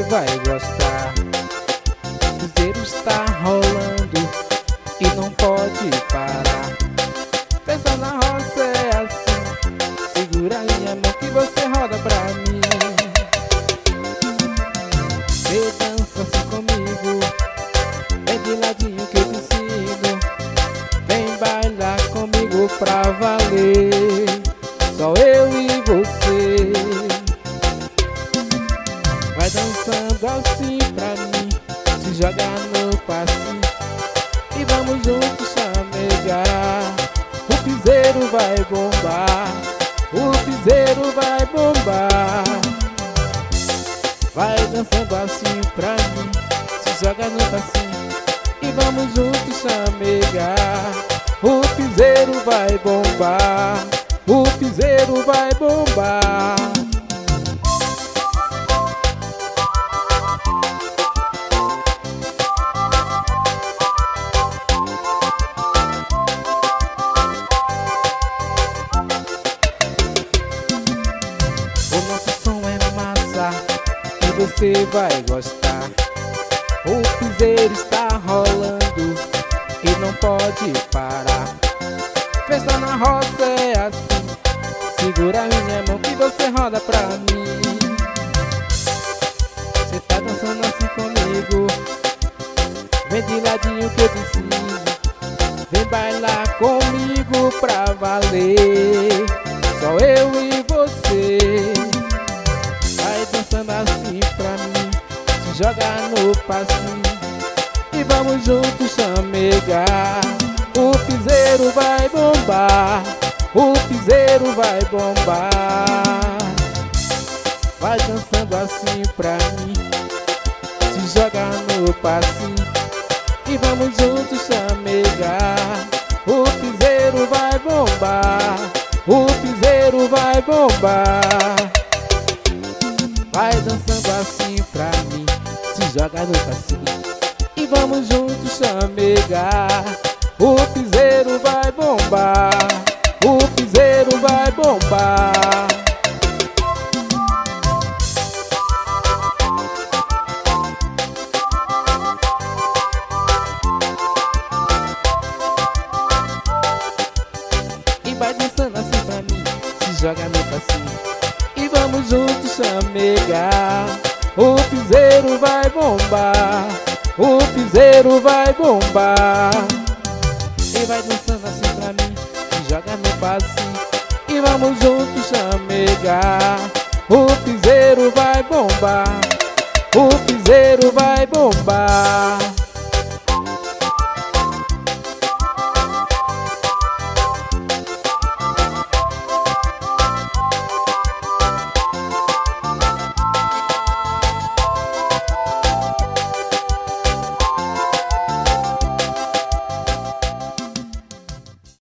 você vai gostar. O piseiro está rolando e não pode parar. Pensa na roça é assim, segura a minha mão que você roda pra mim. Você dança assim comigo, vem de ladinho que eu te ensino. Vem bailar comigo pra valer, só eu e você. Vai dançando assim pra mim, se joga no passinho e vamos juntos chamegar. O piseiro vai bombar, o piseiro vai bombar. Vai dançando assim pra mim, se joga no passinho e vamos juntos chamegar. O piseiro vai bombar, o piseiro vai bombar. O nosso som é massa e você vai gostar. O piseiro está rolando e não pode parar. Pensa na roça é assim, segura minha mão que você roda pra mim. Você tá dançando assim comigo, vem de ladinho que eu te ensino. Vem bailar comigo pra valer, só eu e você. Vai dançando assim pra mim, se joga no passinho e vamos juntos chamegar. O piseiro vai bombar, o piseiro vai bombar. Vai dançando assim pra mim, se joga no passinho e vamos juntos chamegar. O piseiro vai bombar, o piseiro vai bombar. Vai dançando assim pra mim, se joga no passinho e vamos juntos chamegar. O piseiro vai bombar, o piseiro vai bombar. E vai dançando assim pra mim, se joga no passinho e vamos juntos chamegar. O piseiro vai bombar, o piseiro vai bombar. E vai dançando assim pra mim, se joga no passinho e vamos juntos chamegar. O piseiro vai bombar, o piseiro vai bombar.